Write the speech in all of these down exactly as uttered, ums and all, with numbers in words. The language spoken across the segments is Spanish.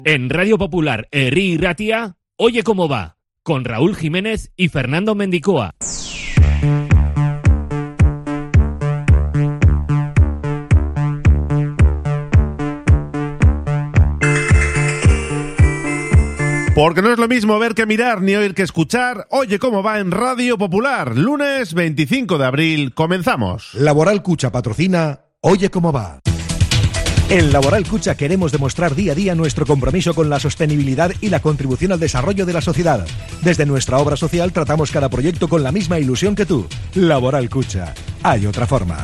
En Radio Popular, Herri y Ratia, Oye Cómo Va, con Raúl Jiménez y Fernando Mendicoa. Porque no es lo mismo ver que mirar ni oír que escuchar. Oye Cómo Va en Radio Popular. Lunes veinticinco de abril. Comenzamos. Laboral Cucha patrocina Oye Cómo Va. En Laboral Cucha queremos demostrar día a día nuestro compromiso con la sostenibilidad y la contribución al desarrollo de la sociedad. Desde nuestra obra social tratamos cada proyecto con la misma ilusión que tú. Laboral Cucha. Hay otra forma.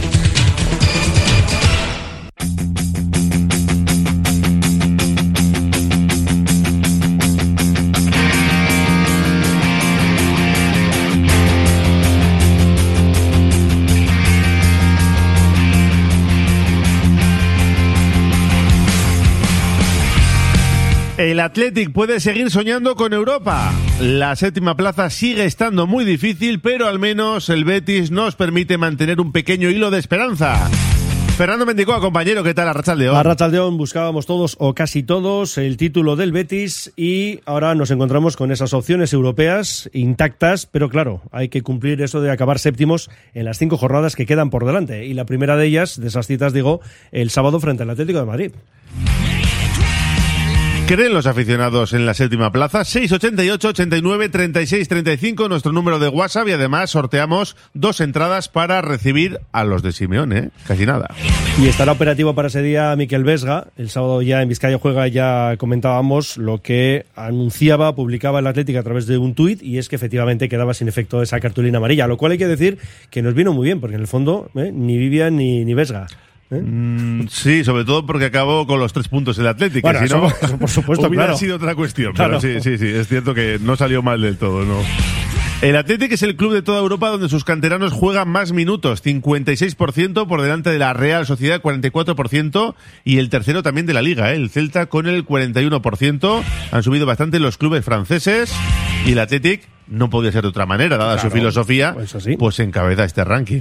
El Athletic puede seguir soñando con Europa. La séptima plaza sigue estando muy difícil, pero al menos el Betis nos permite mantener un pequeño hilo de esperanza. Fernando Mendicoa, compañero, ¿qué tal? Arratsaldeón. Arratsaldeón, buscábamos todos o casi todos el título del Betis y ahora nos encontramos con esas opciones europeas intactas, pero claro, hay que cumplir eso de acabar séptimos en las cinco jornadas que quedan por delante. Y la primera de ellas, de esas citas, digo, el sábado frente al Atlético de Madrid. ¿Creen los aficionados en la séptima plaza? seis ochenta y ocho, ochenta y nueve, treinta y seis, treinta y cinco, nuestro número de WhatsApp, y además sorteamos dos entradas para recibir a los de Simeone, ¿eh? Casi nada. Y estará operativo para ese día Mikel Vesga. El sábado ya en Vizcaya Juega ya comentábamos lo que anunciaba, publicaba el Atlético a través de un tuit, y es que efectivamente quedaba sin efecto esa cartulina amarilla, lo cual hay que decir que nos vino muy bien, porque en el fondo ¿eh? ni Vivian ni, ni Vesga. ¿Eh? Mm, sí, sobre todo porque acabó con los tres puntos el Atlético. Bueno, si no, eso, eso por supuesto, hubiera claro. sido otra cuestión. Claro. Pero sí, sí, sí, es cierto que no salió mal del todo, ¿no? El Atlético es el club de toda Europa donde sus canteranos juegan más minutos, cincuenta y seis por ciento por delante de la Real Sociedad, cuarenta y cuatro por ciento, y el tercero también de la Liga, ¿eh? El Celta con el cuarenta y uno por ciento. Han subido bastante los clubes franceses y el Atlético no podía ser de otra manera, dada claro, su filosofía, pues, sí. pues encabeza este ranking.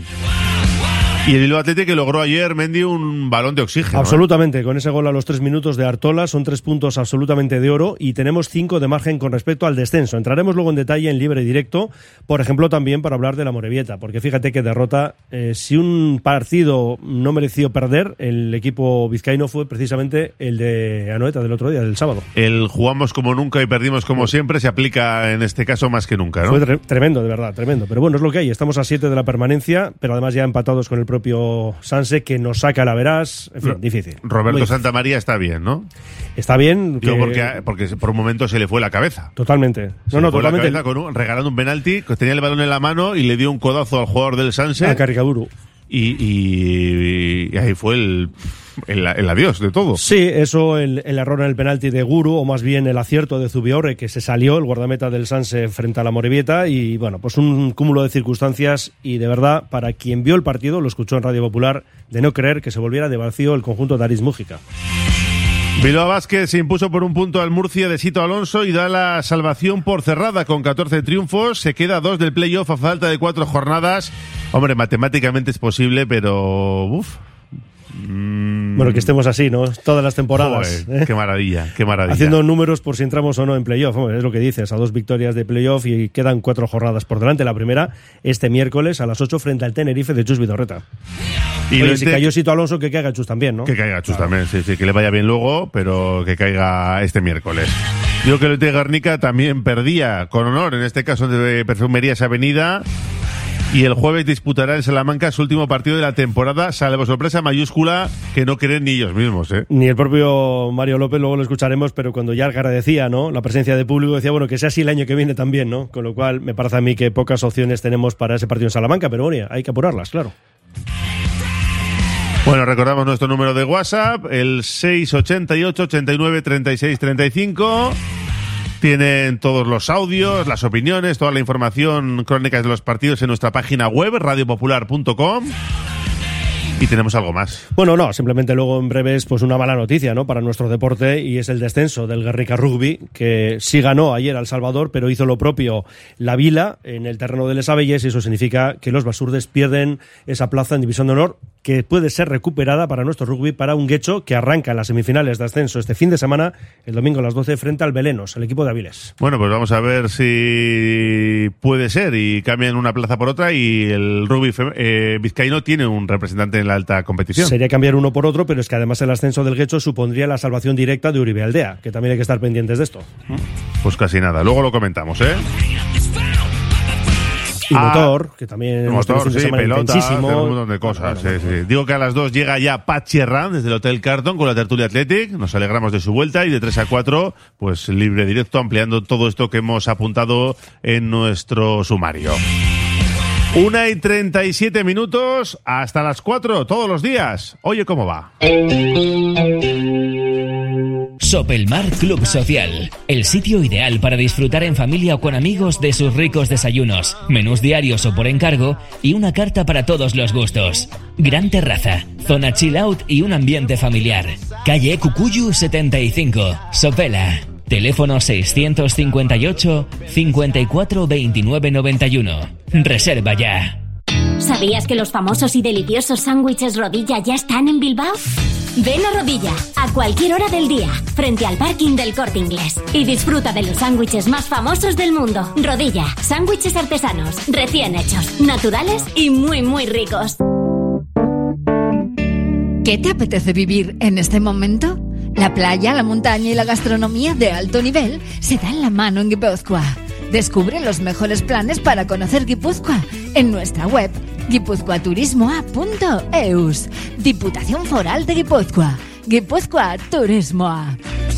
Y el Bilbao Athletic que logró ayer, Mendy, un balón de oxígeno. Absolutamente, ¿eh? Con ese gol a los tres minutos de Artola, son tres puntos absolutamente de oro y tenemos cinco de margen con respecto al descenso. Entraremos luego en detalle en libre y directo, por ejemplo, también para hablar de la Amorebieta, porque fíjate que derrota, eh, si un partido no mereció perder, el equipo vizcaíno fue precisamente el de Anoeta del otro día, del sábado. El jugamos como nunca y perdimos como siempre se aplica en este caso más que nunca, ¿no? Fue tre- tremendo, de verdad, tremendo. Pero bueno, es lo que hay, estamos a siete de la permanencia, pero además ya empatados con el propio Sanse, que nos saca la verás, en fin, difícil. Roberto Santamaría está bien, ¿no? Está bien. Digo, que... porque, porque por un momento se le fue la cabeza. Totalmente. Se no, le no, fue totalmente. la cabeza con un, regalando un penalti, que tenía el balón en la mano y le dio un codazo al jugador del Sanse. A Caricaburu. Y, y, y ahí fue el, el, el adiós de todo. Sí, eso, el, el error en el penalti de Guru, o más bien el acierto de Zubiorre, que se salió, el guardameta del Sanse frente a la Amorebieta, y bueno, pues un cúmulo de circunstancias, y de verdad, para quien vio el partido, lo escuchó en Radio Popular, de no creer que se volviera de vacío el conjunto de Aris Mújica. Bilbao Basket se impuso por un punto al Murcia de Sito Alonso y da la salvación por cerrada con catorce triunfos. Se queda a dos del playoff a falta de cuatro jornadas. Hombre, matemáticamente es posible, pero... Uf. Mm. Bueno, que estemos así, ¿no? Todas las temporadas. Joder, ¿eh? Qué maravilla, qué maravilla. Haciendo números por si entramos o no en playoff. Hombre, es lo que dices, a dos victorias de playoff y quedan cuatro jornadas por delante. La primera, este miércoles a las ocho frente al Tenerife de Chus Vidorreta. Y Oye, si cayó Sito Alonso, que caiga Chus también, ¿no? Que caiga Chus claro. también, sí, sí, que le vaya bien luego, pero que caiga este miércoles. Digo que el T. Garnica también perdía, con honor, en este caso de Perfumerías Avenida, y el jueves disputará en Salamanca su último partido de la temporada, salvo sorpresa mayúscula que no creen ni ellos mismos, ¿eh? Ni el propio Mario López, luego lo escucharemos, pero cuando ya agradecía, ¿no?, la presencia de público, decía, bueno, que sea así el año que viene también, ¿no? Con lo cual, me parece a mí que pocas opciones tenemos para ese partido en Salamanca, pero bueno, hay que apurarlas, claro. Bueno, recordamos nuestro número de WhatsApp, el seis ochenta y ocho, ochenta y nueve, treinta y seis, treinta y cinco. Tienen todos los audios, las opiniones, toda la información, crónicas de los partidos en nuestra página web, radio popular punto com. Y tenemos algo más. Bueno, no, simplemente luego en breves, pues una mala noticia, ¿no?, para nuestro deporte, y es el descenso del Guernica Rugby, que sí ganó ayer al Salvador, pero hizo lo propio la Vila en el terreno de Les Abelles, y eso significa que los basurdes pierden esa plaza en División de Honor, que puede ser recuperada para nuestro rugby, para un Guecho que arranca en las semifinales de ascenso este fin de semana, el domingo a las doce, frente al Belenos, el equipo de Avilés. Bueno, pues vamos a ver si puede ser y cambian una plaza por otra, y el rugby eh, vizcaíno tiene un representante en la alta competición. Sería cambiar uno por otro, pero es que además el ascenso del Guecho supondría la salvación directa de Uribe Aldea, que también hay que estar pendientes de esto. Pues casi nada, luego lo comentamos, ¿eh? Y ah, motor, que también motor, sí, pelota, intensísimo. Un montón de cosas. Bueno, sí, sí. Digo que a las dos llega ya Patxi Herrán desde el Hotel Carton con la Tertulia Athletic. Nos alegramos de su vuelta, y de tres a cuatro, pues libre directo, ampliando todo esto que hemos apuntado en nuestro sumario. Una y treinta y siete minutos, hasta las cuatro, todos los días. Oye, ¿cómo va? Sopelmar Club Social, el sitio ideal para disfrutar en familia o con amigos de sus ricos desayunos, menús diarios o por encargo, y una carta para todos los gustos. Gran terraza, zona chill out y un ambiente familiar. Calle Cucuyu setenta y cinco, Sopela. Teléfono seiscientos cincuenta y ocho, cincuenta y cuatro, veintinueve, noventa y uno. Reserva ya. ¿Sabías que los famosos y deliciosos sándwiches Rodilla ya están en Bilbao? Ven a Rodilla a cualquier hora del día, frente al parking del Corte Inglés, y disfruta de los sándwiches más famosos del mundo. Rodilla, sándwiches artesanos, recién hechos, naturales y muy muy ricos. ¿Qué te apetece vivir en este momento? La playa, la montaña y la gastronomía de alto nivel se dan la mano en Guipúzcoa. Descubre los mejores planes para conocer Guipúzcoa en nuestra web guipuzcoaturismoa punto eus. Diputación Foral de Guipúzcoa. Guipúzcoa Turismoa.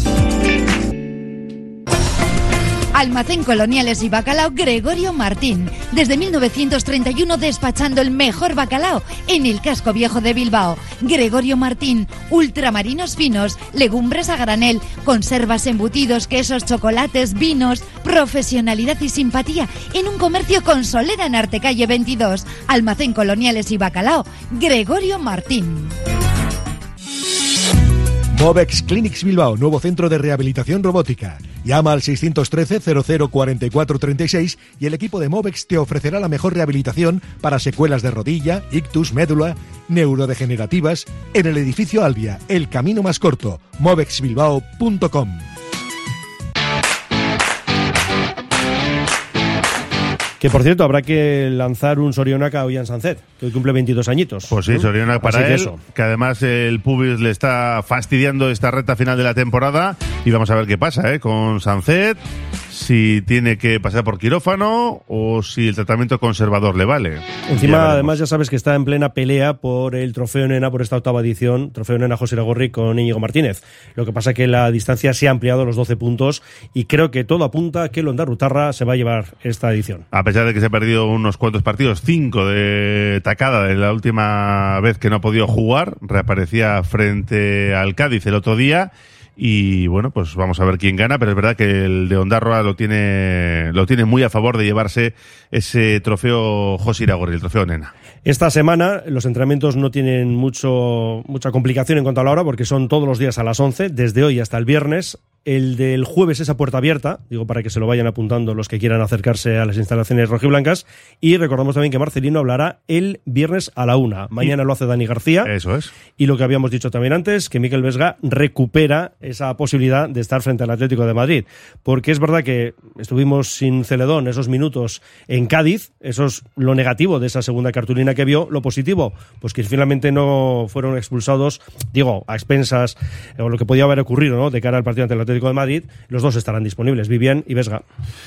Almacén Coloniales y Bacalao Gregorio Martín. Desde mil novecientos treinta y uno despachando el mejor bacalao en el casco viejo de Bilbao. Gregorio Martín, ultramarinos finos, legumbres a granel, conservas, embutidos, quesos, chocolates, vinos, profesionalidad y simpatía en un comercio con solera en Artecalle veintidós. Almacén Coloniales y Bacalao Gregorio Martín. Movex Clinics Bilbao, nuevo centro de rehabilitación robótica. Llama al seiscientos trece, cero cero, cuarenta y cuatro, treinta y seis y el equipo de Movex te ofrecerá la mejor rehabilitación para secuelas de rodilla, ictus, médula, neurodegenerativas en el edificio Albia, el camino más corto, movex bilbao punto com. Que, por cierto, habrá que lanzar un Sorionaca a Ollán Sancet, que hoy cumple veintidós añitos. Pues sí, ¿Mm? Sorionaca para Así que él, eso. que además el pubis le está fastidiando esta recta final de la temporada, y vamos a ver qué pasa, ¿eh? Con Sancet, si tiene que pasar por quirófano o si el tratamiento conservador le vale. Encima, ya además, ya sabes que está en plena pelea por el Trofeo Nena, por esta octava edición, Trofeo Nena José Iragorri con Íñigo Martínez. Lo que pasa es que la distancia se ha ampliado a los doce puntos, y creo que todo apunta a que Londarrutarra se va a llevar esta edición. A pesar de que se ha perdido unos cuantos partidos, cinco de tacada de la última vez que no ha podido jugar, reaparecía frente al Cádiz el otro día, y bueno, pues vamos a ver quién gana, pero es verdad que el de Ondarroa lo tiene lo tiene muy a favor de llevarse ese trofeo José Iragorri, el trofeo Nena. Esta semana los entrenamientos no tienen mucho mucha complicación en cuanto a la hora, porque son todos los días a las once, desde hoy hasta el viernes. El del jueves es a puerta abierta, digo para que se lo vayan apuntando los que quieran acercarse a las instalaciones rojiblancas, y recordamos también que Marcelino hablará el viernes a la una. Mañana y lo hace Dani García. Eso es. Y lo que habíamos dicho también antes, que Mikel Vesga recupera esa posibilidad de estar frente al Atlético de Madrid, porque es verdad que estuvimos sin Celedón esos minutos en Cádiz, eso es lo negativo de esa segunda cartulina que vio. Lo positivo, pues que finalmente no fueron expulsados, digo, a expensas, o lo que podía haber ocurrido, ¿no?, de cara al partido ante el Atlético de Madrid. Los dos estarán disponibles, Vivian y Vesga.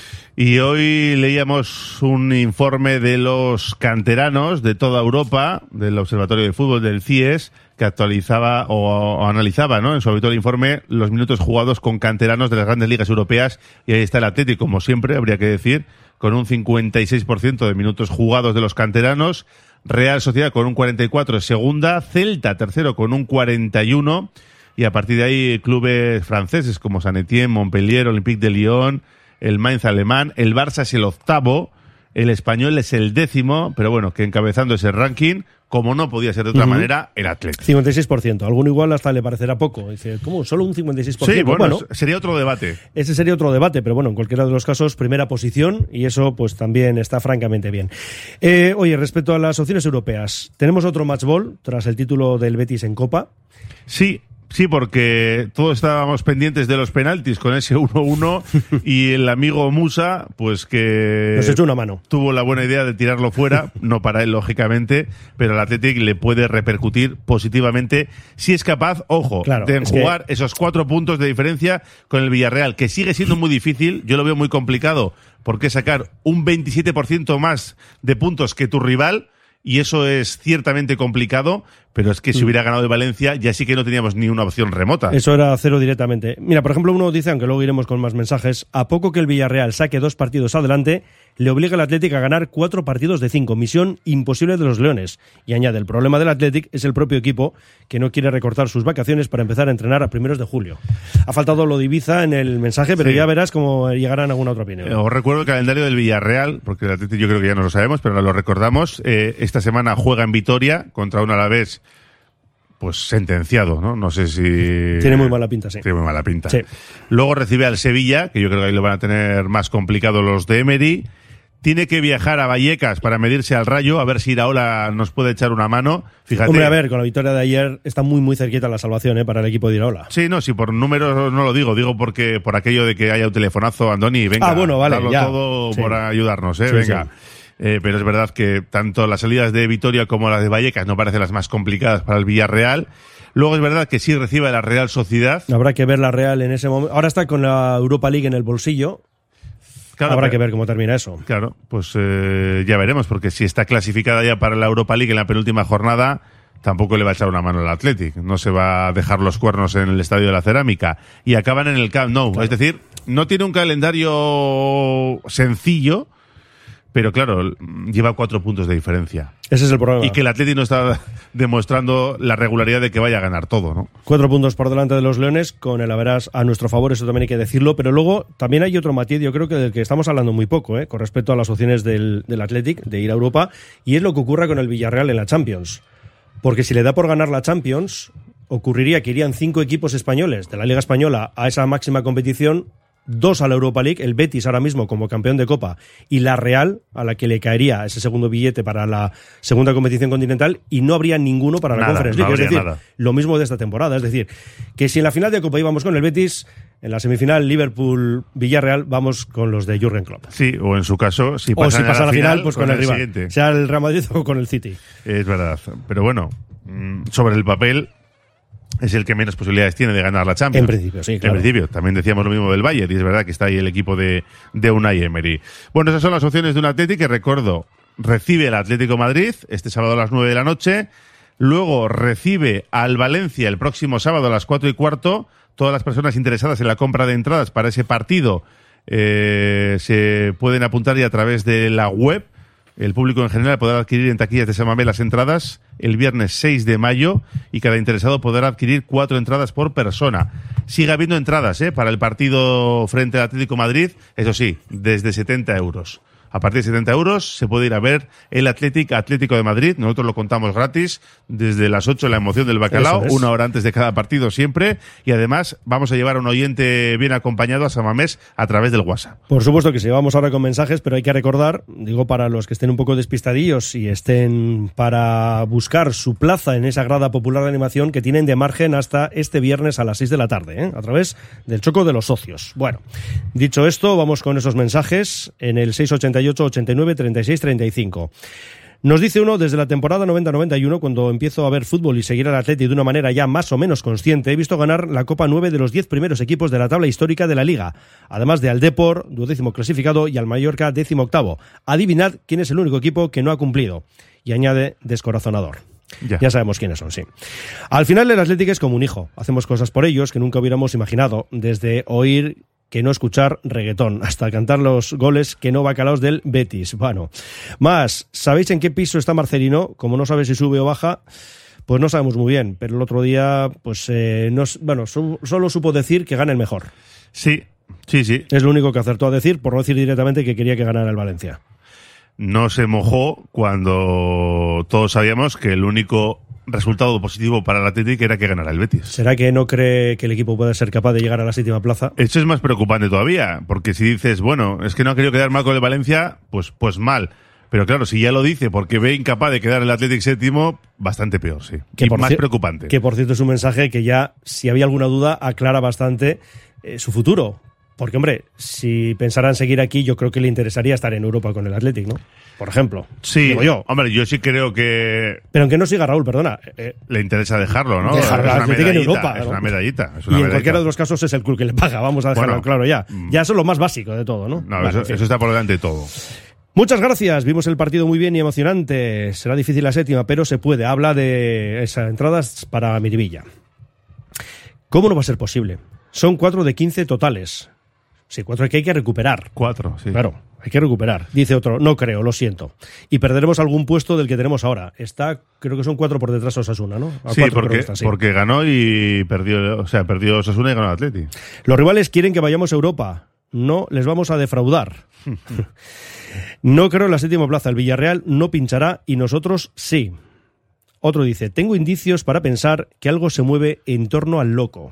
Y hoy leíamos un informe de los canteranos de toda Europa, del Observatorio de Fútbol del C I E S, que actualizaba o, o analizaba, ¿no?, en su habitual informe los minutos jugados con canteranos de las grandes ligas europeas, y ahí está el Atlético, como siempre, habría que decir, con un cincuenta y seis por ciento de minutos jugados de los canteranos, Real Sociedad con un cuarenta y cuatro, segunda, Celta tercero con un cuarenta y uno, y a partir de ahí clubes franceses como Saint-Étienne, Montpellier, Olympique de Lyon, el Mainz alemán, el Barça es el octavo, El Español es el décimo, pero bueno, que encabezando ese ranking, como no podía ser de otra uh-huh. manera, el Athletic. cincuenta y seis por ciento. Alguno igual hasta le parecerá poco. Dice, ¿cómo? ¿Solo un cincuenta y seis por ciento? Sí, bueno, bueno, sería otro debate. Ese sería otro debate, pero bueno, en cualquiera de los casos, primera posición, y eso pues también está francamente bien. Eh, oye, respecto a las opciones europeas, tenemos otro match ball tras el título del Betis en Copa. Sí. Sí, porque todos estábamos pendientes de los penaltis con ese uno uno y el amigo Musa, pues que... nos echó una mano. Tuvo la buena idea de tirarlo fuera, no para él, lógicamente, pero al Athletic le puede repercutir positivamente si es capaz, ojo, claro, de enjugar que... esos cuatro puntos de diferencia con el Villarreal, que sigue siendo muy difícil, yo lo veo muy complicado, porque sacar un veintisiete por ciento más de puntos que tu rival... Y eso es ciertamente complicado, pero es que si hubiera ganado el Valencia ya sí que no teníamos ni una opción remota. Eso era cero directamente. Mira, por ejemplo, uno dice, aunque luego iremos con más mensajes, a poco que el Villarreal saque dos partidos adelante, le obliga al Athletic a ganar cuatro partidos de cinco. Misión imposible de los Leones. Y añade, el problema del Athletic es el propio equipo que no quiere recortar sus vacaciones para empezar a entrenar a primeros de julio. Ha faltado lo de Ibiza en el mensaje, pero sí. Ya verás cómo llegarán a alguna otra opinión. Eh, os recuerdo el calendario del Villarreal, porque el Athletic yo creo que ya no lo sabemos, pero ahora lo recordamos. Eh, esta semana juega en Vitoria contra un Alavés pues sentenciado, ¿no? No sé si... Tiene muy mala pinta, sí. Tiene muy mala pinta. Sí. Luego recibe al Sevilla, que yo creo que ahí lo van a tener más complicado los de Emery. Tiene que viajar a Vallecas para medirse al Rayo, a ver si Iraola nos puede echar una mano. Fíjate. Hombre, a ver, con la victoria de ayer está muy muy cerquita la salvación, ¿eh? Para el equipo de Iraola. Sí, no, si por números no lo digo, digo porque por aquello de que haya un telefonazo, Andoni, venga, ah, bueno, vale, darlo ya. todo sí. por ayudarnos, ¿eh? Sí, venga. Sí. Eh, pero es verdad que tanto las salidas de Vitoria como las de Vallecas no parecen las más complicadas para el Villarreal. Luego es verdad que sí recibe a la Real Sociedad. Habrá que ver la Real en ese momento. Ahora está con la Europa League en el bolsillo. Claro, Habrá pero, que ver cómo termina eso. Claro, pues eh, ya veremos, porque si está clasificada ya para la Europa League en la penúltima jornada, tampoco le va a echar una mano al Athletic. No se va a dejar los cuernos en el Estadio de la Cerámica. Y acaban en el Camp Nou. Claro. Es decir, no tiene un calendario sencillo, pero claro, lleva cuatro puntos de diferencia. Ese es el problema. Y que el Athletic no está demostrando la regularidad de que vaya a ganar todo, ¿no? Cuatro puntos por delante de los Leones, con el Averas a nuestro favor, eso también hay que decirlo, pero luego también hay otro matiz, yo creo que del que estamos hablando muy poco, ¿eh? Con respecto a las opciones del, del Athletic de ir a Europa, y es lo que ocurra con el Villarreal en la Champions. Porque si le da por ganar la Champions, ocurriría que irían cinco equipos españoles de la Liga Española a esa máxima competición, dos a la Europa League, el Betis ahora mismo como campeón de Copa y la Real, a la que le caería ese segundo billete para la segunda competición continental, y no habría ninguno para nada, la Conference League. No es decir, nada. Lo mismo de esta temporada. Es decir, que si en la final de Copa íbamos con el Betis, en la semifinal Liverpool-Villarreal vamos con los de Jürgen Klopp. Sí, o en su caso, si o pasan si pasa a la la final, final, pues con, con el, el rival, siguiente. Sea el Real Madrid o con el City. Es verdad, pero bueno, sobre el papel es el que menos posibilidades tiene de ganar la Champions. En principio, sí, claro. En principio. También decíamos lo mismo del Bayern, y es verdad que está ahí el equipo de, de Unai Emery. Bueno, esas son las opciones de un Athletic que, recuerdo, recibe el Atlético Madrid este sábado a las nueve de la noche. Luego recibe al Valencia el próximo sábado a las cuatro y cuarto. Todas las personas interesadas en la compra de entradas para ese partido eh, se pueden apuntar ya a través de la web. El público en general podrá adquirir en taquillas de San Mamés las entradas el viernes seis de mayo, y cada interesado podrá adquirir cuatro entradas por persona. Sigue habiendo entradas ¿eh? para el partido frente al Atlético Madrid, eso sí, desde setenta euros. A partir de setenta euros se puede ir a ver el Athletic Atlético de Madrid. Nosotros lo contamos gratis desde las ocho, la emoción del bacalao, es. una hora antes de cada partido siempre. Y además vamos a llevar a un oyente bien acompañado a San Mamés a través del WhatsApp. Por supuesto que sí, vamos ahora con mensajes, pero hay que recordar, digo para los que estén un poco despistadillos y estén para buscar su plaza en esa grada popular de animación, que tienen de margen hasta este viernes a las seis de la tarde, ¿eh? a través del Choco de los Socios. Bueno, dicho esto, vamos con esos mensajes en el seis ochenta y ocho, ochenta y nueve, treinta y seis, treinta y cinco. Nos dice uno, desde la temporada noventa noventa y uno, cuando empiezo a ver fútbol y seguir al Atleti de una manera ya más o menos consciente, he visto ganar la Copa nueve de los diez primeros equipos de la tabla histórica de la Liga, además de al Depor, duodécimo clasificado, y al Mallorca, décimo octavo. Adivinad quién es el único equipo que no ha cumplido. Y añade, descorazonador. Ya. ya sabemos quiénes son, sí. Al final el Athletic es como un hijo. Hacemos cosas por ellos que nunca hubiéramos imaginado, desde oír que no escuchar reggaetón, hasta cantar los goles que no bacalaos del Betis. Bueno, más, ¿sabéis en qué piso está Marcelino? Como no sabe si sube o baja, pues no sabemos muy bien, pero el otro día, pues, eh, no, bueno, so, solo supo decir que gane el mejor. Sí, sí, sí. Es lo único que acertó a decir, por no decir directamente que quería que ganara el Valencia. no se mojó cuando todos sabíamos que el único resultado positivo para el Athletic era que ganara el Betis. ¿Será que no cree que el equipo pueda ser capaz de llegar a la séptima plaza? Eso es más preocupante todavía, porque si dices, bueno, es que no ha querido quedar mal con el Valencia, pues, pues mal. Pero claro, si ya lo dice porque ve incapaz de quedar el Athletic séptimo, bastante peor, sí. Que y por más ci- preocupante. Que por cierto es un mensaje que ya, si había alguna duda, aclara bastante eh, su futuro. Porque, hombre, si pensaran seguir aquí, yo creo que le interesaría estar en Europa con el Athletic, ¿no? Por ejemplo. Sí, digo yo. hombre, yo sí creo que Pero aunque no siga Raúl, perdona. eh, le interesa dejarlo, ¿no? Dejar al es una Athletic en medallita, Europa, es ¿no? una medallita. Es una y en medallita. cualquiera de los casos es el club que le paga, vamos a dejarlo Bueno, claro ya. mm. Ya eso es lo más básico de todo, ¿no? No, Vale, eso, en fin. eso está por delante de todo. Muchas gracias, vimos el partido muy bien y emocionante. Será difícil la séptima, pero se puede. Habla de esas entradas para Miribilla. ¿Cómo no va a ser posible? Son cuatro de quince totales. Sí, cuatro que hay que recuperar. Cuatro, sí. Claro, hay que recuperar. Dice otro, no creo, lo siento. Y perderemos algún puesto del que tenemos ahora. Está, creo que son cuatro por detrás de Osasuna, ¿no? A Sí, cuatro creo porque, que está, sí. porque ganó y perdió, o sea, perdió Osasuna y ganó el Atleti. Los rivales quieren que vayamos a Europa. No les vamos a defraudar. No creo en la séptima plaza. El Villarreal no pinchará y nosotros sí. Otro dice, tengo indicios para pensar que algo se mueve en torno al loco.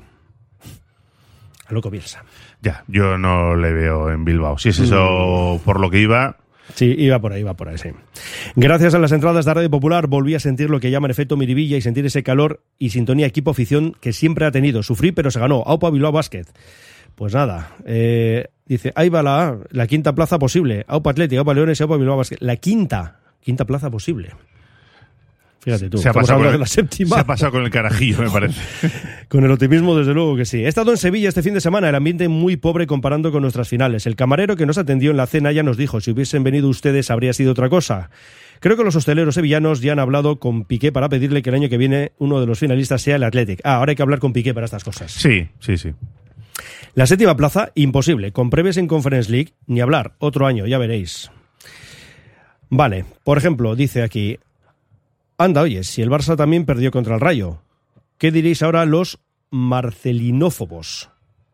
Al loco Bielsa. Ya, yo no le veo en Bilbao. Si es eso por lo que iba... Sí, iba por ahí, iba por ahí, sí. Gracias a las entradas de Radio Popular volví a sentir lo que llaman efecto Miribilla y sentir ese calor y sintonía equipo-afición que siempre ha tenido. Sufrí, pero se ganó. Aupa Bilbao Basket. Pues nada, eh, dice, ahí va la, la quinta plaza posible. Aupa Athletic, Aupa Leones y Aupa Bilbao Basket. La quinta, quinta plaza posible. Fíjate tú, Se ha, estamos pasado con hablando el, de la séptima. se ha pasado con el carajillo, me parece. Con el optimismo, desde luego que sí. He estado en Sevilla este fin de semana, el ambiente muy pobre comparando con nuestras finales. El camarero que nos atendió en la cena ya nos dijo, si hubiesen venido ustedes habría sido otra cosa. Creo que los hosteleros sevillanos ya han hablado con Piqué para pedirle que el año que viene uno de los finalistas sea el Athletic. Ah, ahora hay que hablar con Piqué para estas cosas. Sí, sí, sí. La séptima plaza, imposible. Con Preves en Conference League, ni hablar. Otro año, ya veréis. Vale, por ejemplo, dice aquí... Anda, oye, si el Barça también perdió contra el Rayo, ¿qué diréis ahora los marcelinófobos?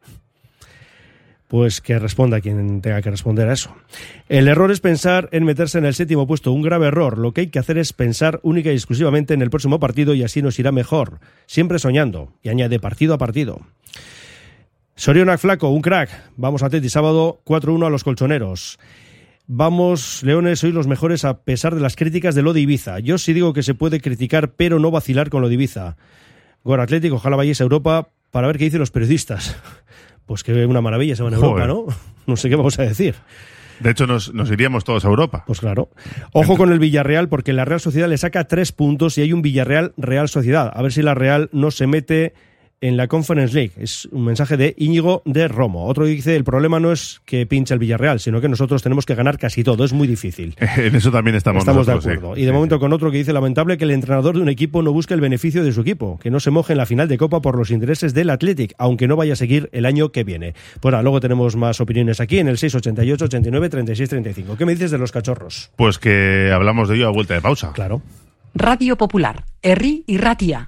Pues que responda quien tenga que responder a eso. El error es pensar en meterse en el séptimo puesto, un grave error. Lo que hay que hacer es pensar única y exclusivamente en el próximo partido y así nos irá mejor. Siempre soñando. Y añade partido a partido. Sorionak Flaco, un crack. Vamos a Teti, sábado cuatro uno a los colchoneros. Vamos, Leones, sois los mejores a pesar de las críticas de lo de Ibiza. Yo sí digo que se puede criticar, pero no vacilar con lo de Ibiza. Gor Atlético, ojalá vayáis a Europa para ver qué dicen los periodistas. Pues que una maravilla se van a Europa, ¿no? No sé qué vamos a decir. De hecho, nos, nos iríamos todos a Europa. Pues claro. Ojo con el Villarreal, porque la Real Sociedad le saca tres puntos y hay un Villarreal-Real Sociedad. A ver si la Real no se mete en la Conference League. Es un mensaje de Íñigo de Romo. Otro dice, el problema no es que pinche el Villarreal, sino que nosotros tenemos que ganar casi todo. Es muy difícil. En eso también estamos Estamos nosotros, de acuerdo. sí. Y de Sí, momento sí. con otro que dice, lamentable que el entrenador de un equipo no busque el beneficio de su equipo, que no se moje en la final de Copa por los intereses del Athletic, aunque no vaya a seguir el año que viene. Pues nada, luego tenemos más opiniones aquí en el seis ochenta y ocho, ochenta y nueve, treinta y seis, treinta y cinco. ¿Qué me dices de los cachorros? Pues que hablamos de ello a vuelta de pausa. Claro. Radio Popular, Herri y Ratia.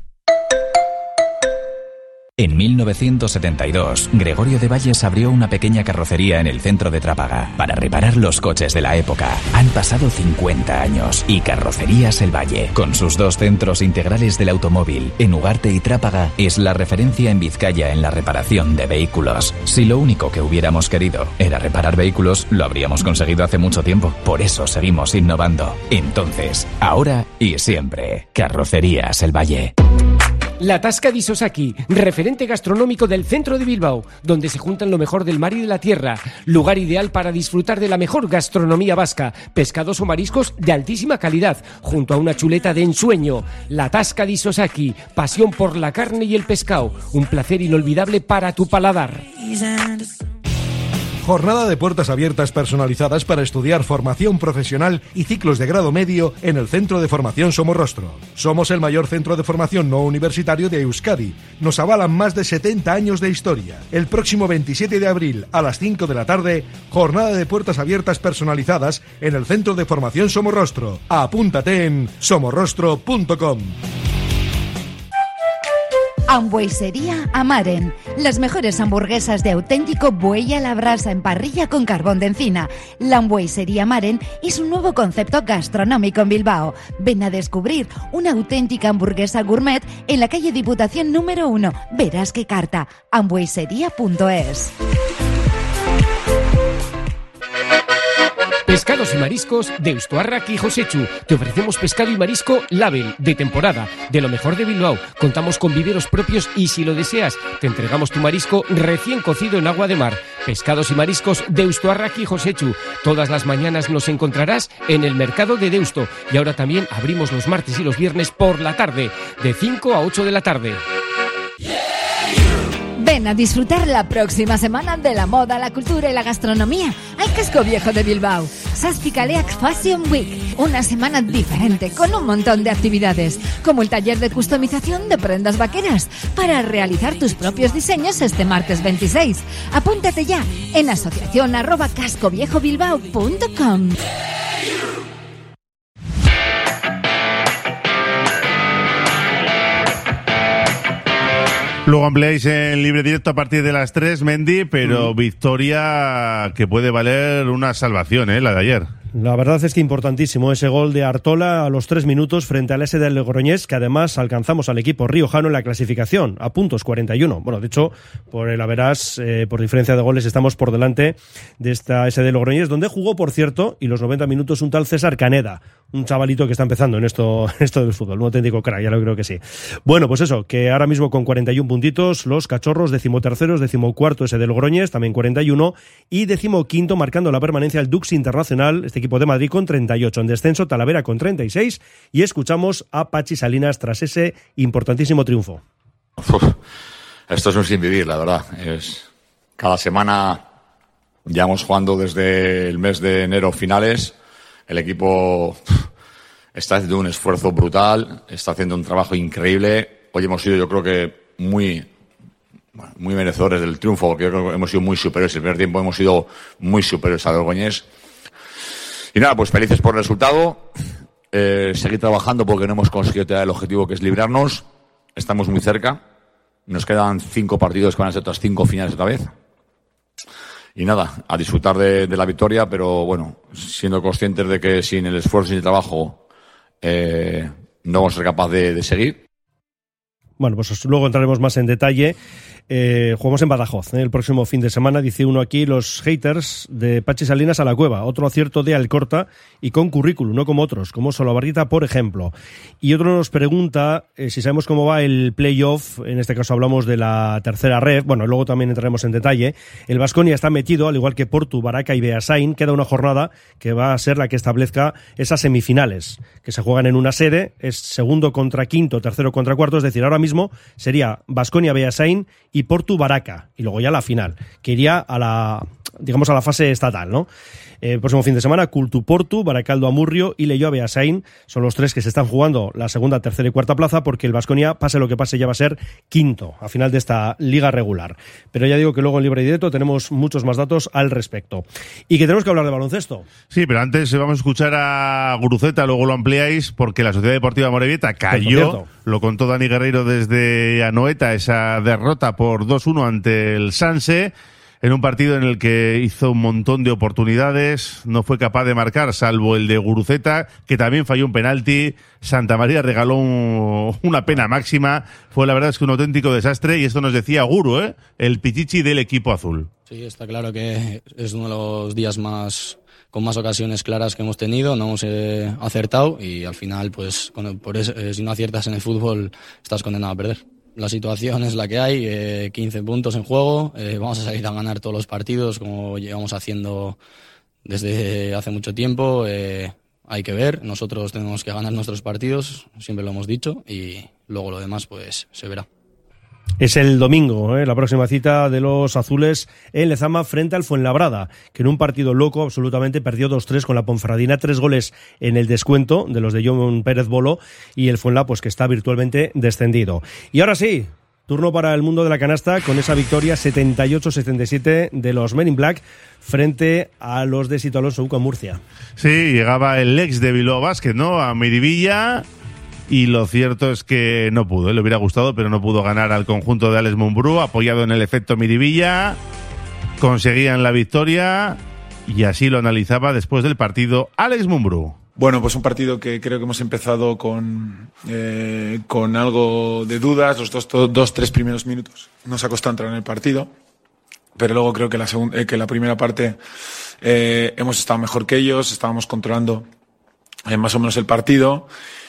En mil novecientos setenta y dos, Gregorio de Valles abrió una pequeña carrocería en el centro de Trápaga para reparar los coches de la época. Han pasado cincuenta años y Carrocerías El Valle, con sus dos centros integrales del automóvil, en Ugarte y Trápaga, es la referencia en Vizcaya en la reparación de vehículos. Si lo único que hubiéramos querido era reparar vehículos, lo habríamos conseguido hace mucho tiempo. Por eso seguimos innovando. Entonces, ahora y siempre, Carrocerías El Valle. La Tasca di Sosaki, referente gastronómico del centro de Bilbao, donde se juntan lo mejor del mar y de la tierra. Lugar ideal para disfrutar de la mejor gastronomía vasca, pescados o mariscos de altísima calidad, junto a una chuleta de ensueño. La Tasca di Sosaki, pasión por la carne y el pescado, un placer inolvidable para tu paladar. Jornada de puertas abiertas personalizadas para estudiar formación profesional y ciclos de grado medio en el Centro de Formación Somorrostro. Somos el mayor centro de formación no universitario de Euskadi. Nos avalan más de setenta años de historia. El próximo veintisiete de abril a las cinco de la tarde, jornada de puertas abiertas personalizadas en el Centro de Formación Somorrostro. Apúntate en somorrostro punto com. Hamburguesería Amaren. Las mejores hamburguesas de auténtico buey a la brasa en parrilla con carbón de encina. La Hamburguesería Amaren es un nuevo concepto gastronómico en Bilbao. Ven a descubrir una auténtica hamburguesa gourmet en la calle Diputación número uno. Verás qué carta. hamburguesería punto es. Pescados y mariscos de Eustuarrak y Josechu. Te ofrecemos pescado y marisco Label, de temporada, de lo mejor de Bilbao. Contamos con viveros propios y, si lo deseas, te entregamos tu marisco recién cocido en agua de mar. Pescados y mariscos de Eustuarrak y Josechu. Todas las mañanas nos encontrarás en el mercado de Deusto. Y ahora también abrimos los martes y los viernes por la tarde, de cinco a ocho de la tarde. Ven a disfrutar la próxima semana de la moda, la cultura y la gastronomía al Casco Viejo de Bilbao. Zazpikaleak Fashion Week, una semana diferente con un montón de actividades, como el taller de customización de prendas vaqueras para realizar tus propios diseños este martes veintiséis. Apúntate ya en asociación arroba cascoviejobilbao punto com. Luego ampliáis en libre directo a partir de las tres, Mendy, pero mm. victoria que puede valer una salvación, ¿eh? La de ayer. La verdad es que importantísimo ese gol de Artola a los tres minutos frente al S D del Logroñés, que además alcanzamos al equipo riojano en la clasificación, a puntos cuarenta y uno. Bueno, de hecho, por el averás, eh, por diferencia de goles, estamos por delante de esta S D Logroñés, donde jugó, por cierto, y los noventa minutos un tal César Caneda, un chavalito que está empezando en esto, esto del fútbol, un auténtico crack, ya lo creo que sí. Bueno, pues eso, que ahora mismo con cuarenta y uno puntitos, los cachorros, decimoterceros, decimocuarto S D Logroñés, también cuarenta y uno, y decimoquinto marcando la permanencia el Dux Internacional, este equipo de Madrid con treinta y ocho. En descenso, Talavera con treinta y seis, y escuchamos a Pachi Salinas tras ese importantísimo triunfo. Uf, esto es un sin vivir, la verdad. Es cada semana, llevamos jugando desde el mes de enero finales. El equipo está haciendo un esfuerzo brutal, está haciendo un trabajo increíble. Hoy hemos sido, yo creo que muy muy merecedores del triunfo, porque yo creo que hemos sido muy superiores. El primer tiempo hemos sido muy superiores a Logroñés. Y nada, pues felices por el resultado. Eh, seguir trabajando porque no hemos conseguido tener el objetivo, que es librarnos. Estamos muy cerca. Nos quedan cinco partidos que van a ser otras cinco finales otra vez. Y nada, a disfrutar de, de la victoria, pero bueno, siendo conscientes de que sin el esfuerzo y el trabajo eh, no vamos a ser capaces de, de seguir. Bueno, pues luego entraremos más en detalle. Eh, jugamos en Badajoz, ¿eh? El próximo fin de semana, dice uno aquí, los haters de Pachi Salinas a la cueva. Otro acierto de Alcorta y con currículum, no como otros, como Solabarrieta, por ejemplo. Y otro nos pregunta eh, si sabemos cómo va el playoff. En este caso hablamos de la tercera ref. Bueno, luego también entraremos en detalle. El Baskonia está metido, al igual que Portu, Baraca y Beasain. Queda una jornada que va a ser la que establezca esas semifinales, que se juegan en una sede. Es segundo contra quinto, tercero contra cuarto. Es decir, ahora mismo sería Baskonia, Beasain y Portu Baraca, y luego ya la final, que iría a la, digamos, a la fase estatal, ¿no? El próximo fin de semana, Cultu Portu, Baracaldo Amurrio y Leioa Beasain son los tres que se están jugando la segunda, tercera y cuarta plaza, porque el Baskonia, pase lo que pase, ya va a ser quinto a final de esta liga regular. Pero ya digo que luego en libre y directo tenemos muchos más datos al respecto. Y que tenemos que hablar de baloncesto. Sí, pero antes vamos a escuchar a Guruceta, luego lo ampliáis, porque la Sociedad Deportiva Amorebieta cayó, lo contó Dani Guerreiro desde Anoeta, esa derrota por dos uno ante el Sanse, en un partido en el que hizo un montón de oportunidades, no fue capaz de marcar, salvo el de Guruceta, que también falló un penalti. Santa María regaló un, una pena máxima. Fue, la verdad, es que un auténtico desastre, y esto nos decía Guru, ¿eh? El pichichi del equipo azul. Sí, está claro que es uno de los días más con más ocasiones claras que hemos tenido, no hemos eh, acertado, y al final, pues, con, por eso, eh, si no aciertas en el fútbol, estás condenado a perder. La situación es la que hay, eh, quince puntos en juego, eh, vamos a salir a ganar todos los partidos como llevamos haciendo desde hace mucho tiempo. Eh, hay que ver, nosotros tenemos que ganar nuestros partidos, siempre lo hemos dicho, y luego lo demás pues se verá. Es el domingo, ¿eh? La próxima cita de los azules en Lezama frente al Fuenlabrada, que en un partido loco absolutamente perdió dos tres con la Ponferradina, tres goles en el descuento de los de John Pérez Bolo, y el Fuenla, pues, que está virtualmente descendido. Y ahora sí, turno para el mundo de la canasta con esa victoria setenta y ocho setenta y siete de los Men in Black frente a los de Sito Alonso Uca Murcia. Sí, llegaba el ex de Bilbao Basket, ¿no? A Miribilla. y lo cierto es que no pudo, ¿eh? Le hubiera gustado, pero no pudo ganar al conjunto de Alex Mumbrú, apoyado en el efecto Miribilla. Conseguían la victoria y así lo analizaba después del partido Alex Mumbrú. Bueno, pues un partido que creo que hemos empezado con, eh, con algo de dudas. Los dos, dos, dos, tres primeros minutos nos ha costado entrar en el partido, pero luego creo que la, segunda, eh, que la primera parte eh, hemos estado mejor que ellos, estábamos controlando eh, más o menos el partido.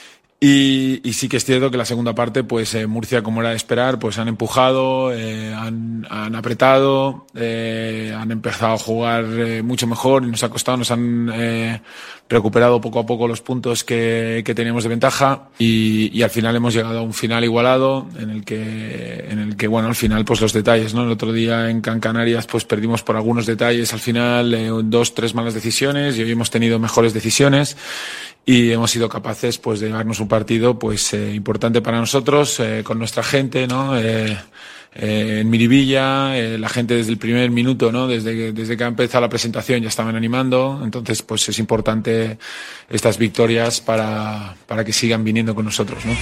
Y, y sí que es cierto que la segunda parte, pues eh, Murcia, como era de esperar, pues han empujado, eh, han, han apretado, eh, han empezado a jugar eh, mucho mejor y nos ha costado, nos han eh, recuperado poco a poco los puntos que, que teníamos de ventaja y, y al final hemos llegado a un final igualado en el que, en el que bueno, al final pues los detalles, ¿no? El otro día en Can Canarias pues perdimos por algunos detalles al final, eh, dos, tres malas decisiones y hoy hemos tenido mejores decisiones. Y hemos sido capaces, pues, de llevarnos un partido, pues, eh, importante para nosotros, eh, con nuestra gente, ¿no? Eh, eh, en Miribilla, eh, la gente desde el primer minuto, ¿no? Desde que, desde que ha empezado la presentación ya estaban animando. Entonces, pues, es importante estas victorias para, para que sigan viniendo con nosotros, ¿no?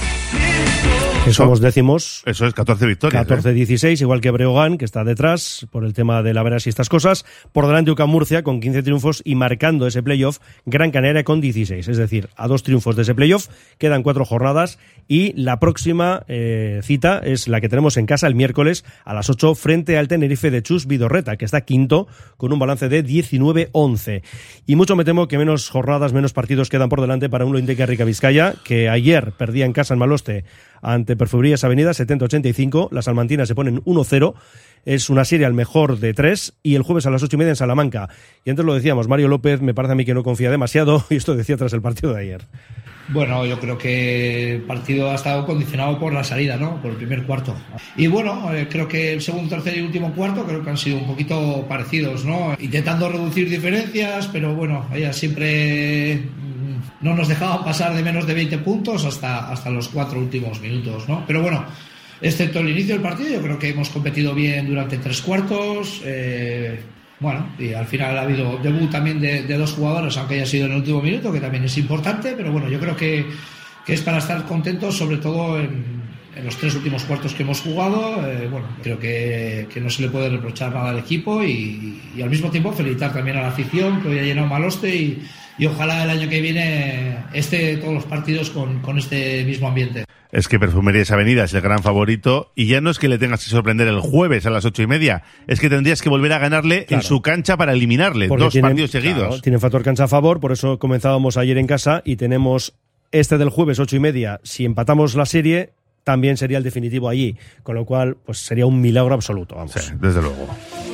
Que somos décimos. Eso es, catorce victorias. catorce dieciséis, ¿eh? Igual que Breogán, que está detrás por el tema de la veras y estas cosas. Por delante U C A M Murcia con quince triunfos y marcando ese playoff Gran Canaria con dieciséis. Es decir, a dos triunfos de ese playoff quedan cuatro jornadas y la próxima eh, cita es la que tenemos en casa el miércoles a las ocho frente al Tenerife de Chus Vidorreta, que está quinto con un balance de diecinueve once. Y mucho me temo que menos jornadas, menos partidos quedan por delante para un Loindequia Rica Vizcaya, que ayer perdía en casa en Maloste ante Perfumerías Avenida setenta ochenta y cinco, las salmantinas se ponen uno cero, es una serie al mejor de tres y el jueves a las ocho y media en Salamanca. Y antes lo decíamos, Mario López me parece a mí que no confía demasiado y esto decía tras el partido de ayer. Bueno, yo creo que el partido ha estado condicionado por la salida, ¿no? Por el primer cuarto. Y bueno, eh, creo que el segundo, tercer y último cuarto creo que han sido un poquito parecidos, ¿no? Intentando reducir diferencias, pero bueno, ellas siempre no nos dejaban pasar de menos de veinte puntos hasta, hasta los cuatro últimos minutos, ¿no? Pero bueno, excepto el inicio del partido, yo creo que hemos competido bien durante tres cuartos. Eh, bueno, y al final ha habido debut también de, de dos jugadores, aunque haya sido en el último minuto, que también es importante, pero bueno, yo creo que, que es para estar contentos, sobre todo en, en los tres últimos cuartos que hemos jugado. Eh, bueno, creo que, que no se le puede reprochar nada al equipo y, y al mismo tiempo felicitar también a la afición, que hoy ha llenado Maloste y Y ojalá el año que viene esté todos los partidos con, con este mismo ambiente. Es que Perfumerías Avenida es el gran favorito y ya no es que le tengas que sorprender el jueves a las ocho y media, es que tendrías que volver a ganarle claro. en su cancha para eliminarle. Porque dos tienen, partidos seguidos. Claro, tienen factor cancha a favor, por eso comenzábamos ayer en casa y tenemos este del jueves ocho y media. Si empatamos la serie, también sería el definitivo allí, con lo cual pues sería un milagro absoluto. Vamos. Sí, desde luego.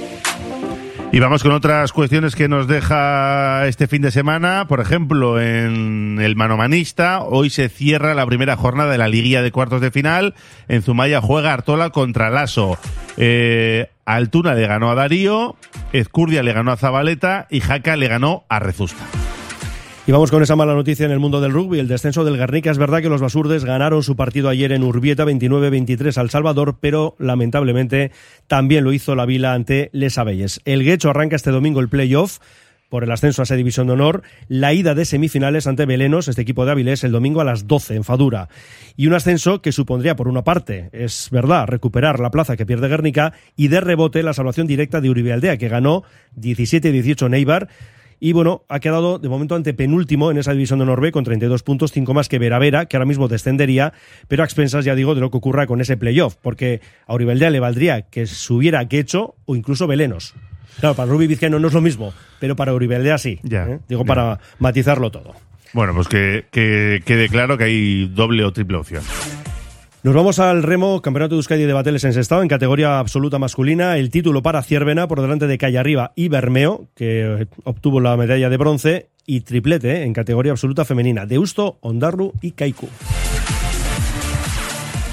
Y vamos con otras cuestiones que nos deja este fin de semana. Por ejemplo, en el manomanista, hoy se cierra la primera jornada de la liguilla de cuartos de final. En Zumaya juega Artola contra Lasso. Eh, Altuna le ganó a Darío, Ezcurdia le ganó a Zabaleta y Jaca le ganó a Rezusta. Y vamos con esa mala noticia en el mundo del rugby, el descenso del Guernica. Es verdad que los basurdes ganaron su partido ayer en Urbieta veintinueve veintitrés al Salvador, pero lamentablemente también lo hizo la Vila ante Les Abelles. El Guecho arranca este domingo el playoff por el ascenso a esa división de honor, la ida de semifinales ante Belenos, este equipo de Avilés, el domingo a las doce en Fadura. Y un ascenso que supondría, por una parte, es verdad, recuperar la plaza que pierde Guernica y de rebote la salvación directa de Uribe Aldea, que ganó diecisiete dieciocho en Eibar. Y bueno, ha quedado de momento antepenúltimo en esa división de honor B con treinta y dos puntos, cinco más que Vera Vera, que ahora mismo descendería, pero a expensas, ya digo, de lo que ocurra con ese playoff, porque a Uribeldea le valdría que subiera Guecho o incluso Belenos. Claro, para Rugby Vizcaíno no es lo mismo, pero para Uribeldea sí. Ya, ¿eh? Digo, ya. para matizarlo todo. Bueno, pues que, que quede claro que hay doble o triple opción. Nos vamos al remo, Campeonato de Euskadi de Bateles en Sestao, en categoría absoluta masculina. El título para Ciervena por delante de Callarriba y Bermeo, que obtuvo la medalla de bronce, y triplete ¿eh? en categoría absoluta femenina, Deusto, Ondarru y Kaiku.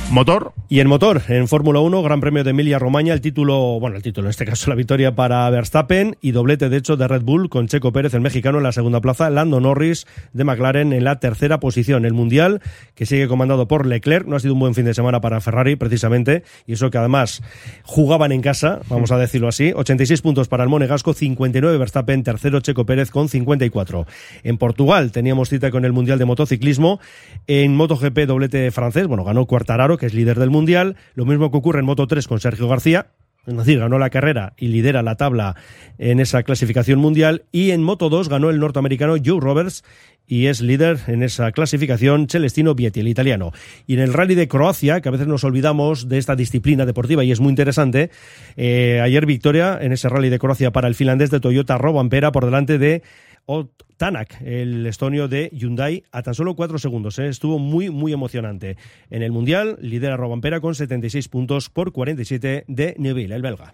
Motor. Y en motor, en Fórmula uno, Gran Premio de Emilia-Romagna, el título, bueno, el título, en este caso la victoria para Verstappen y doblete, de hecho, de Red Bull con Checo Pérez, el mexicano, en la segunda plaza, Lando Norris de McLaren en la tercera posición. El Mundial, que sigue comandado por Leclerc, no ha sido un buen fin de semana para Ferrari, precisamente, y eso que además jugaban en casa, vamos a decirlo así, ochenta y seis puntos para el monegasco, cincuenta y nueve Verstappen, tercero Checo Pérez con cincuenta y cuatro. En Portugal teníamos cita con el Mundial de Motociclismo, en MotoGP doblete francés, bueno, ganó Quartararo, que es líder del Mundial, lo mismo que ocurre en Moto tres con Sergio García, es decir, ganó la carrera y lidera la tabla en esa clasificación mundial, y en Moto dos ganó el norteamericano Joe Roberts y es líder en esa clasificación Celestino Vietti, el italiano. Y en el Rally de Croacia, que a veces nos olvidamos de esta disciplina deportiva y es muy interesante, eh, ayer victoria en ese Rally de Croacia para el finlandés de Toyota Rovanperä por delante de Ott Tänak, el estonio de Hyundai, a tan solo cuatro segundos. ¿eh? Estuvo muy, muy emocionante. En el Mundial lidera Rovanperä con setenta y seis puntos por cuarenta y siete de Neuville, el belga.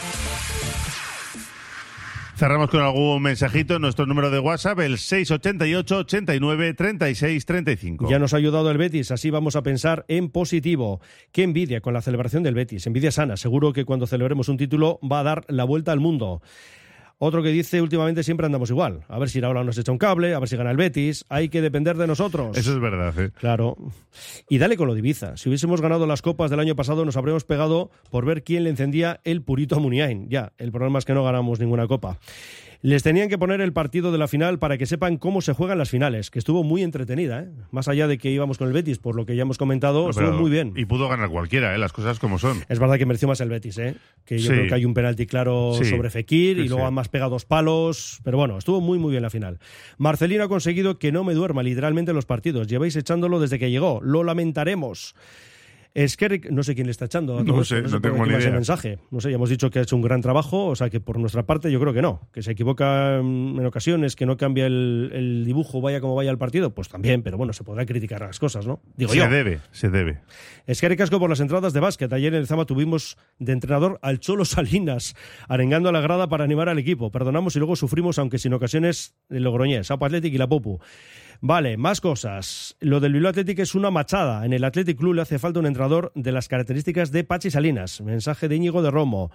Cerramos con algún mensajito en nuestro número de WhatsApp, el seis ochenta y ocho, ochenta y nueve, treinta y seis, treinta y cinco. Ya nos ha ayudado el Betis, así vamos a pensar en positivo. Qué envidia con la celebración del Betis, envidia sana. Seguro que cuando celebremos un título va a dar la vuelta al mundo. Otro que dice, últimamente siempre andamos igual. A ver si ahora nos echa un cable, a ver si gana el Betis. Hay que depender de nosotros. Eso es verdad, ¿eh? Claro. Y dale con lo de Ibiza. Si hubiésemos ganado las copas del año pasado, nos habríamos pegado por ver quién le encendía el purito a Muniain. Ya, el problema es que no ganamos ninguna copa. Les tenían que poner el partido de la final para que sepan cómo se juegan las finales, que estuvo muy entretenida, ¿eh? Más allá de que íbamos con el Betis, por lo que ya hemos comentado, no, estuvo muy bien. Y pudo ganar cualquiera, ¿eh? Las cosas como son. Es verdad que mereció más el Betis, ¿eh? Que yo sí. creo que hay un penalti claro sí. sobre Fekir sí, y luego sí. han más pegado dos palos, pero bueno, estuvo muy muy bien la final. Marcelino ha conseguido que no me duerma literalmente los partidos. Lleváis echándolo desde que llegó. Lo lamentaremos. Es que no sé quién le está echando a todo no esto, sé, no, sé no tengo ni ese idea. mensaje. No sé, ya hemos dicho que ha hecho un gran trabajo, o sea que por nuestra parte yo creo que no. Que se equivoca en ocasiones, que no cambia el, el dibujo, vaya como vaya el partido, pues también, pero bueno, se podrá criticar las cosas, ¿no? Digo se yo. Se debe, se debe. Es que casco por las entradas de básquet. Ayer en el Zama tuvimos de entrenador al Cholo Salinas, arengando a la grada para animar al equipo. Perdonamos y luego sufrimos, aunque sin ocasiones, el Logroñés, Sapo Athletic y la Popu. Vale, más cosas. Lo del Bilbao Athletic es una machada. En el Athletic Club le hace falta un entrenador de las características de Pachi Salinas. Mensaje de Íñigo de Romo.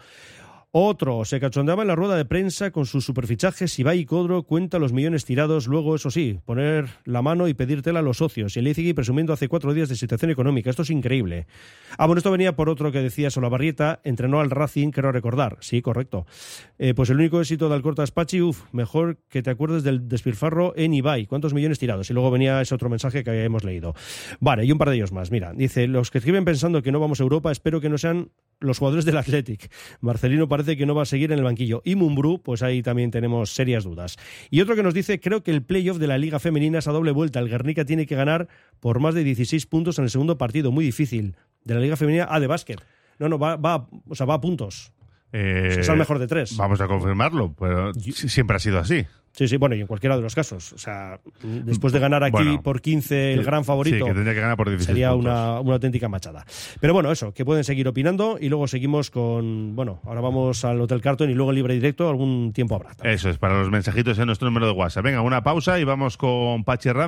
Otro, se cachondeaba en la rueda de prensa con sus superfichajes. Ibai Codro cuenta los millones tirados. Luego, eso sí, poner la mano y pedírtela a los socios. Y el Izigui presumiendo hace cuatro días de situación económica. Esto es increíble. Ah, bueno, esto venía por otro que decía Solabarrieta. Entrenó al Racing, quiero recordar. Sí, correcto. Eh, pues el único éxito de Alcorta es Pachi. Uf, mejor que te acuerdes del despilfarro en Ibai. ¿Cuántos millones tirados? Y luego venía ese otro mensaje que habíamos leído. Vale, y un par de ellos más. Mira, dice, los que escriben pensando que no vamos a Europa, espero que no sean los jugadores del Athletic. Marcelino parece que no va a seguir en el banquillo. Y Mumbrú, pues ahí también tenemos serias dudas. Y otro que nos dice, creo que el playoff de la Liga Femenina es a doble vuelta. El Guernica tiene que ganar por más de dieciséis puntos en el segundo partido. Muy difícil. De la Liga Femenina a de básquet. No, no, va, va, o sea, va a puntos. Eh, O sea, es el mejor de tres. Vamos a confirmarlo, pero siempre ha sido así. Sí, sí, bueno, y en cualquiera de los casos. O sea, después de ganar aquí bueno, por quince el gran favorito, sí, que tendría que ganar por dieciséis sería puntos. una, una auténtica machada. Pero bueno, eso, que pueden seguir opinando y luego seguimos con, bueno, ahora vamos al Hotel Carton y luego libre directo, algún tiempo habrá. Eso es, para los mensajitos en nuestro número de WhatsApp. Venga, una pausa y vamos con Pachi Herranz.